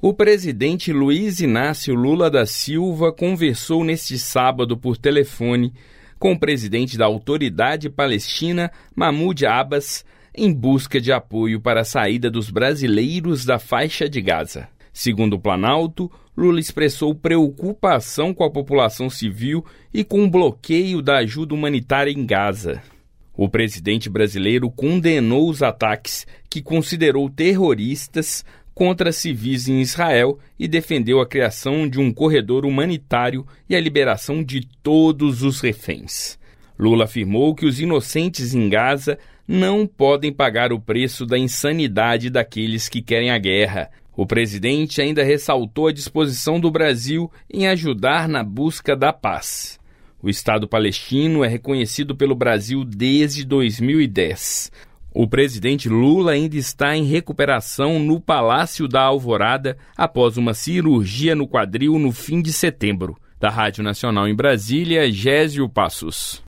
O presidente Luiz Inácio Lula da Silva conversou neste sábado por telefone com o presidente da Autoridade Palestina, Mahmoud Abbas, em busca de apoio para a saída dos brasileiros da faixa de Gaza. Segundo o Planalto, Lula expressou preocupação com a população civil e com o bloqueio da ajuda humanitária em Gaza. O presidente brasileiro condenou os ataques que considerou terroristas contra civis em Israel e defendeu a criação de um corredor humanitário e a liberação de todos os reféns. Lula afirmou que os inocentes em Gaza não podem pagar o preço da insanidade daqueles que querem a guerra. O presidente ainda ressaltou a disposição do Brasil em ajudar na busca da paz. O Estado palestino é reconhecido pelo Brasil desde 2010. O presidente Lula ainda está em recuperação no Palácio da Alvorada após uma cirurgia no quadril no fim de setembro. Da Rádio Nacional em Brasília, Gésio Passos.